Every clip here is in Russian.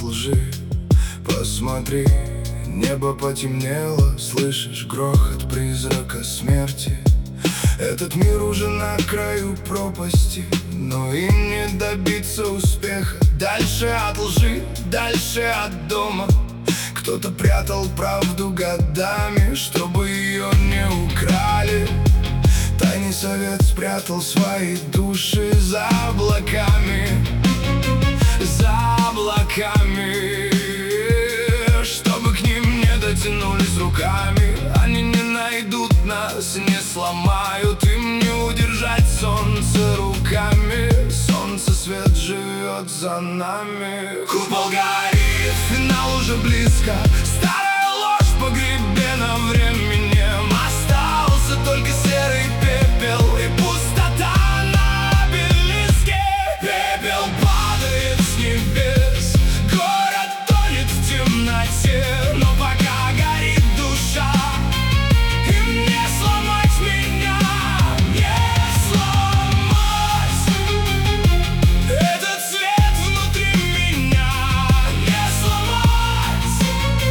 от лжи. Посмотри, небо потемнело, слышишь грохот призрака смерти. Этот мир уже на краю пропасти, но им не добиться успеха. Дальше от лжи, дальше от дома. Кто-то прятал правду годами, чтобы ее не украли. Тайный совет спрятал свои души за облаками, за облаками, чтобы к ним не дотянулись руками. Они не найдут нас, не сломают, им не удержать солнце руками. Солнце свет живет за нами. Купол горит, финал уже близко. Старая ложь погребена временем. Остался только серый пепел и пустота на обелиске. Пепел падает с небес, город тонет в темноте. Но пока горит душа, им не сломать меня, не сломать. Этот свет внутри меня не сломать.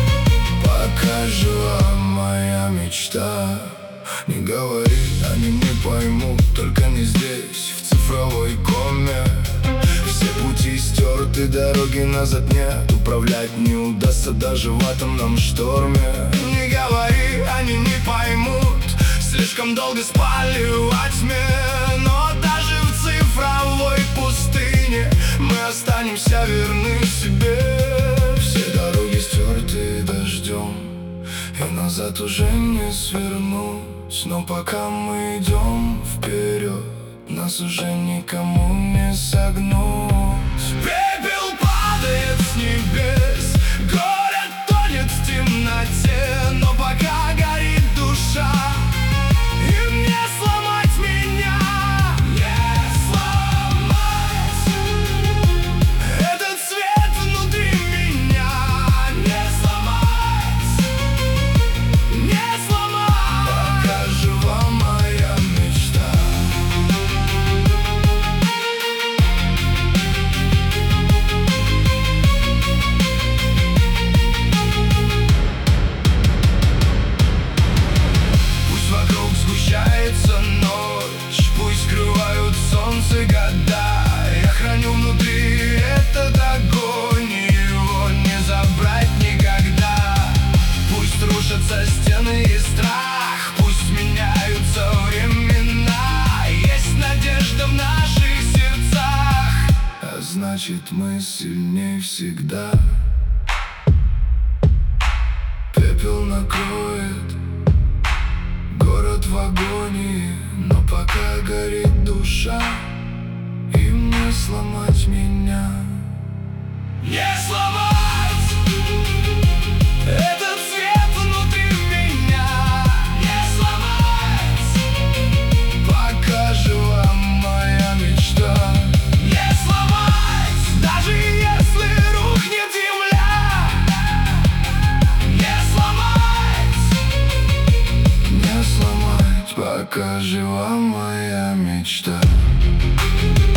Пока жива моя мечта, не говори, они не поймут, только не здесь, в цифровой коме. Все пути стерты, дороги назад нет. Управлять не удастся даже в атомном шторме. Не говори, они не поймут, слишком долго спали во тьме. Но даже в цифровой пустыне мы останемся верны себе. Все дороги стерты дождем, и назад уже не свернуть. Но пока мы идем вперед, нас уже никому не согнуть. Пепел падает с небес, город тонет в темноте. Но пока горит душа, им не сломать меня, не сломать. Этот свет внутри меня не сломать, не сломать. Пока жива моя мечта. Пусть вокруг сгущается ночь, пусть скрывают солнце года. Я храню внутри этот огонь, и его не забрать никогда. Пусть рушатся стены и страх, пусть меняются времена. Есть надежда в наших сердцах, а значит мы сильнее всегда. Пепел накроет город в агонии, но пока горит душа, им не сломать меня, не сломать. Этот свет внутри меня не сломать. Пока жива моя мечта, не сломать. Даже если рухнет земля, не сломать, не сломать. Пока жива моя мечта.